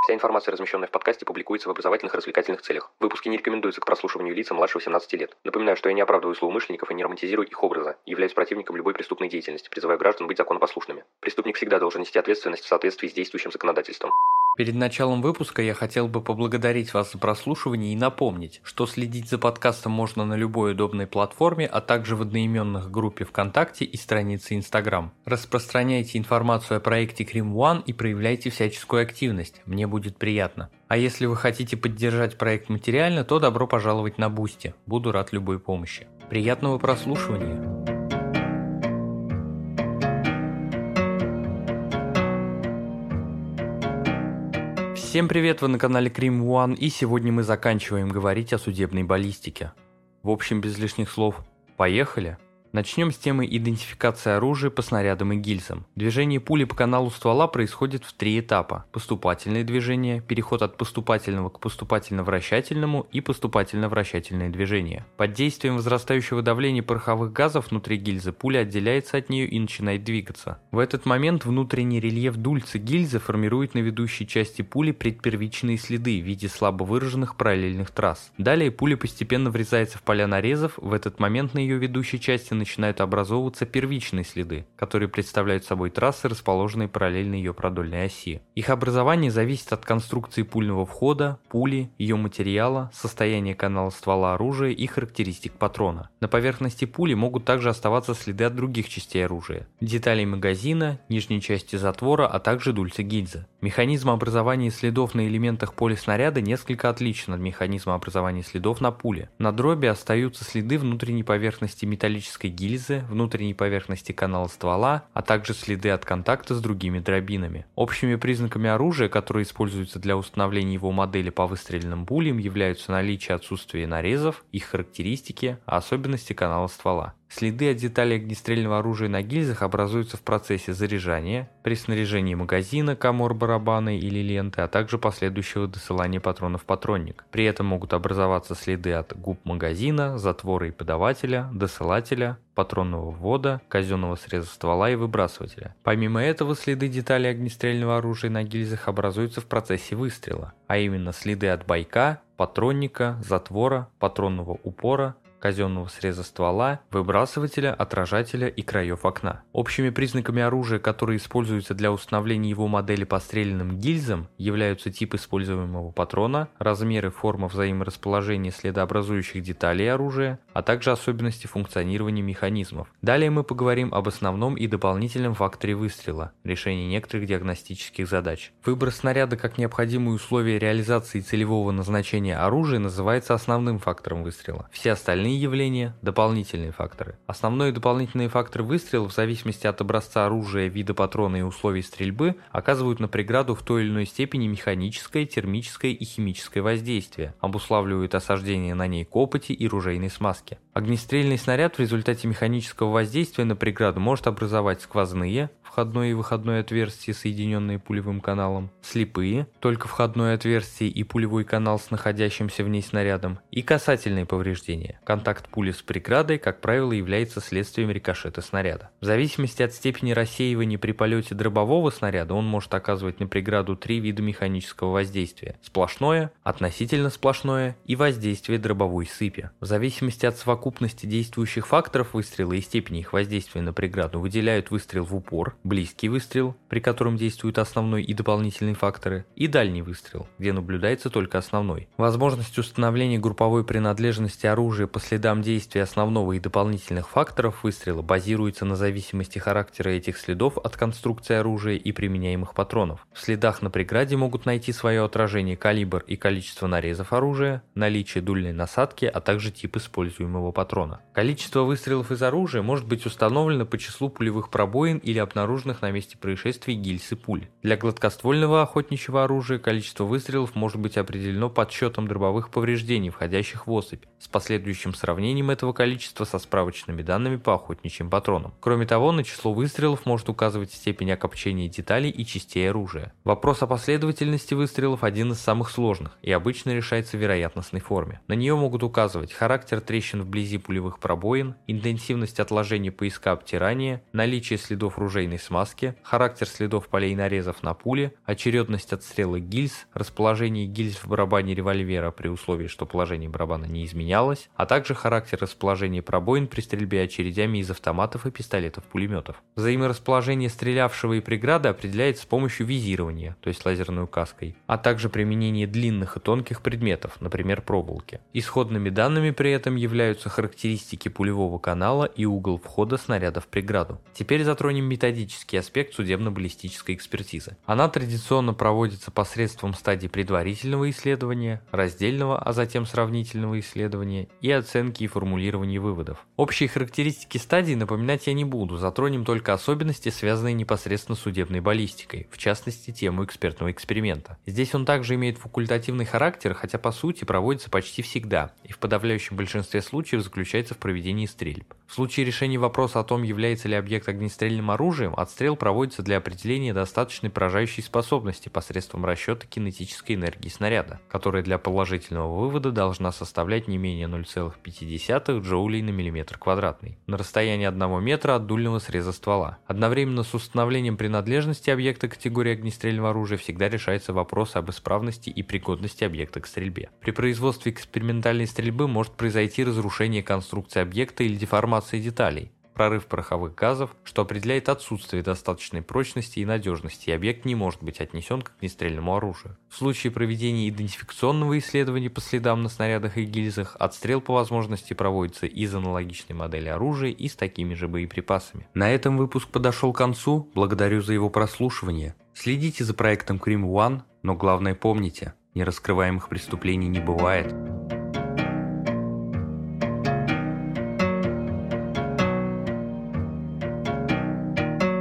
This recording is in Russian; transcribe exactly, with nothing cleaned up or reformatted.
Вся информация, размещенная в подкасте, публикуется в образовательных и развлекательных целях. Выпуски не рекомендуются к прослушиванию лицам младше восемнадцати лет. Напоминаю, что я не оправдываю злоумышленников и не романтизирую их образа, являюсь противником любой преступной деятельности, призываю граждан быть законопослушными. Преступник всегда должен нести ответственность в соответствии с действующим законодательством. Перед началом выпуска я хотел бы поблагодарить вас за прослушивание и напомнить, что следить за подкастом можно на любой удобной платформе, а также в одноименных группе ВКонтакте и странице Инстаграм. Распространяйте информацию о проекте Крим One и проявляйте всяческую активность, мне будет приятно. А если вы хотите поддержать проект материально, то добро пожаловать на Бусти, буду рад любой помощи. Приятного прослушивания! Всем привет, вы на канале Крим One, и сегодня мы заканчиваем говорить о судебной баллистике. В общем, без лишних слов, поехали! Начнем с темы идентификации оружия по снарядам и гильзам. Движение пули по каналу ствола происходит в три этапа. Поступательное движение, переход от поступательного к поступательно-вращательному и поступательно-вращательное движение. Под действием возрастающего давления пороховых газов внутри гильзы пуля отделяется от нее и начинает двигаться. В этот момент внутренний рельеф дульцы гильзы формирует на ведущей части пули предпервичные следы в виде слабо выраженных параллельных трасс. Далее пуля постепенно врезается в поля нарезов, в этот момент на ее ведущей части начинают образовываться первичные следы, которые представляют собой трассы, расположенные параллельно ее продольной оси. Их образование зависит от конструкции пульного входа, пули, ее материала, состояния канала ствола оружия и характеристик патрона. На поверхности пули могут также оставаться следы от других частей оружия, деталей магазина, нижней части затвора, а также дульцы гильзы. Механизм образования следов на элементах поля снаряда несколько отличен от механизма образования следов на пуле. На дроби остаются следы внутренней поверхности металлической гильзы, внутренней поверхности канала ствола, а также следы от контакта с другими дробинами. Общими признаками оружия, которые используются для установления его модели по выстреленным пулям, являются наличие и отсутствие нарезов, их характеристики, а особенности канала ствола. Следы от деталей огнестрельного оружия на гильзах образуются в процессе заряжания, при снаряжении магазина, камор барабана или ленты, а также последующего досылания патронов в патронник. При этом могут образоваться следы от губ магазина, затвора и подавателя, досылателя, патронного ввода, казенного среза ствола и выбрасывателя. Помимо этого, следы деталей огнестрельного оружия на гильзах образуются в процессе выстрела, а именно следы от байка, патронника, затвора, патронного упора, казенного среза ствола, выбрасывателя, отражателя и краев окна. Общими признаками оружия, которые используются для установления его модели по стрелянным гильзам, являются тип используемого патрона, размеры, форма взаиморасположения следообразующих деталей оружия, а также особенности функционирования механизмов. Далее мы поговорим об основном и дополнительном факторе выстрела, решении некоторых диагностических задач. Выбор снаряда как необходимое условие реализации целевого назначения оружия называется основным фактором выстрела. Все остальные явления – дополнительные факторы. Основной и дополнительные факторы выстрела в зависимости от образца оружия, вида патрона и условий стрельбы оказывают на преграду в той или иной степени механическое, термическое и химическое воздействие, обуславливают осаждение на ней копоти и ружейной смазки. Огнестрельный снаряд в результате механического воздействия на преграду может образовать сквозные, входное и выходное отверстия, соединенные пулевым каналом, слепые, только входное отверстие и пулевой канал с находящимся в ней снарядом, и касательные повреждения. Контакт пули с преградой, как правило, является следствием рикошета снаряда. В зависимости от степени рассеивания при полете дробового снаряда он может оказывать на преграду три вида механического воздействия: сплошное, относительно сплошное и воздействие дробовой сыпи. В зависимости от совокупности действующих факторов выстрела и степени их воздействия на преграду выделяют выстрел в упор, близкий выстрел, при котором действуют основной и дополнительные факторы, и дальний выстрел, где наблюдается только основной. Возможность установления групповой принадлежности оружия по следам действия основного и дополнительных факторов выстрела базируется на зависимости характера этих следов от конструкции оружия и применяемых патронов. В следах на преграде могут найти свое отражение калибр и количество нарезов оружия, наличие дульной насадки, а также тип используемого патрона. Количество выстрелов из оружия может быть установлено по числу пулевых пробоин или обнаруженных на месте происшествия гильз и пуль. Для гладкоствольного охотничьего оружия количество выстрелов может быть определено подсчетом дробовых повреждений, входящих в особь, с последующим сравнением этого количества со справочными данными по охотничьим патронам. Кроме того, на число выстрелов может указывать степень окопчения деталей и частей оружия. Вопрос о последовательности выстрелов один из самых сложных и обычно решается в вероятностной форме. На нее могут указывать характер трещин вблизи вблизи пулевых пробоин, интенсивность отложения пояска обтирания, наличие следов ружейной смазки, характер следов полей нарезов на пуле, очередность отстрела гильз, расположение гильз в барабане револьвера при условии, что положение барабана не изменялось, а также характер расположения пробоин при стрельбе очередями из автоматов и пистолетов-пулеметов. Взаиморасположение стрелявшего и преграды определяется с помощью визирования, то есть лазерной указкой, а также применение длинных и тонких предметов, например, проволоки. Исходными данными при этом являются характеристики пулевого канала и угол входа снаряда в преграду. Теперь затронем методический аспект судебно-баллистической экспертизы. Она традиционно проводится посредством стадий предварительного исследования, раздельного, а затем сравнительного исследования и оценки и формулирования выводов. Общие характеристики стадий напоминать я не буду, затронем только особенности, связанные непосредственно с судебной баллистикой, в частности тему экспертного эксперимента. Здесь он также имеет факультативный характер, хотя по сути проводится почти всегда и в подавляющем большинстве случаев заключается в проведении стрельб. В случае решения вопроса о том, является ли объект огнестрельным оружием, отстрел проводится для определения достаточной поражающей способности посредством расчета кинетической энергии снаряда, которая для положительного вывода должна составлять не менее ноль целых пять десятых джоулей на миллиметр квадратный на расстоянии одного метра от дульного среза ствола. Одновременно с установлением принадлежности объекта категории огнестрельного оружия всегда решается вопрос об исправности и пригодности объекта к стрельбе. При производстве экспериментальной стрельбы может произойти разрушение конструкции объекта или деформация деталей, прорыв пороховых газов, что определяет отсутствие достаточной прочности и надежности, и объект не может быть отнесен к огнестрельному оружию. В случае проведения идентификационного исследования по следам на снарядах и гильзах, отстрел по возможности проводится из аналогичной модели оружия и с такими же боеприпасами. На этом выпуск подошел к концу, благодарю за его прослушивание. Следите за проектом Крим One, но главное помните, нераскрываемых преступлений не бывает.